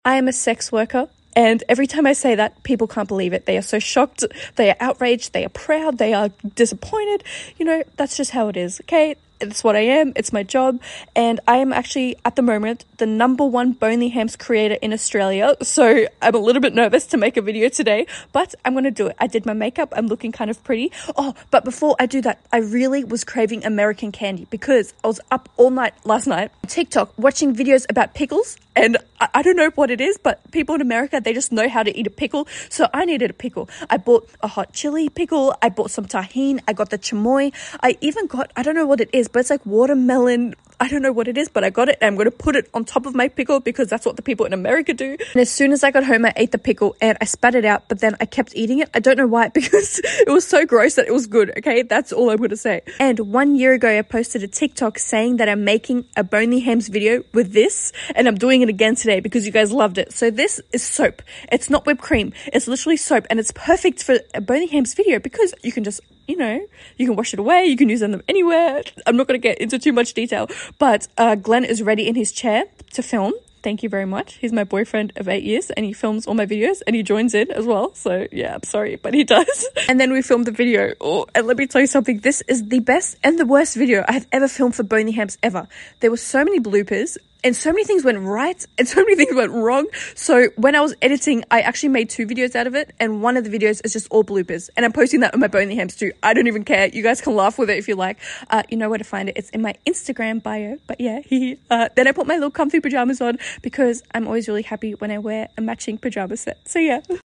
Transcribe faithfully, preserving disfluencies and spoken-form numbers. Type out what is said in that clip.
I am a sex worker. And every time I say that, people can't believe it. They are so shocked. They are outraged. They are proud. They are disappointed. You know, that's just how it is, okay? It's what I am. It's my job. And I am actually, at the moment, the number one Bonely Hams creator in Australia. So I'm a little bit nervous to make a video today, but I'm going to do it. I did my makeup. I'm looking kind of pretty. Oh, but before I do that, I really was craving American candy because I was up all night last night on TikTok watching videos about pickles. And I, I don't know what it is, but people in America, they just know how to eat a pickle. So I needed a pickle. I bought a hot chili pickle. I bought some tahini. I got the chamoy. I even got, I don't know what it is, but it's like watermelon. I don't know what it is, but I got it and I'm going to put it on top of my pickle because that's what the people in America do. And as soon as I got home, I ate the pickle and I spat it out, but then I kept eating it. I don't know why, because it was so gross that it was good, okay? That's all I'm going to say. And one year ago, I posted a TikTok saying that I'm making a Bonely Hams video with this, and I'm doing it again today because you guys loved it. So this is soap. It's not whipped cream. It's literally soap, and it's perfect for a Bonely Hams video because you can just, you know, you can wash it away. You can use them anywhere. I'm not going to get into too much detail, but uh, Glenn is ready in his chair to film. Thank you very much. He's my boyfriend of eight years and he films all my videos and he joins in as well. So yeah, I'm sorry, but he does. And then we filmed the video. Oh, and let me tell you something. This is the best and the worst video I have ever filmed for Bonely Hams ever. There were so many bloopers. And so many things went right and so many things went wrong. So when I was editing, I actually made two videos out of it. And one of the videos is just all bloopers. And I'm posting that on my Bonely Hams too. I don't even care. You guys can laugh with it if you like. Uh, you know where to find it. It's in my Instagram bio. But yeah, uh, then I put my little comfy pajamas on because I'm always really happy when I wear a matching pajama set. So yeah.